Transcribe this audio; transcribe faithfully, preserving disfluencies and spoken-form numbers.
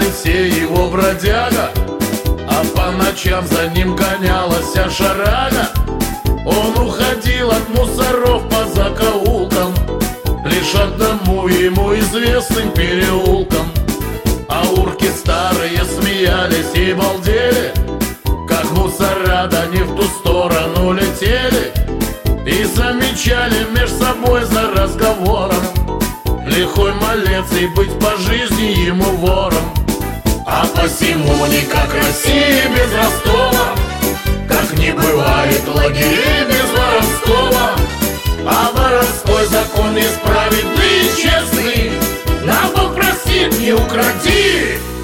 колесе его бродяга, а по ночам за ним гонялась шарага. Он уходил от мусоров по закоулкам, лишь одному ему известным переулкам. А урки старые смеялись и балдели, как мусора да не в ту сторону летели, и замечали меж собой за разговором: лихой малец и быть по жизни ему вором. А посему никак Россия без Ростова, как не бывает лагерей без воровского. А воровской закон есть праведный и честный, на Бог простит, не укради.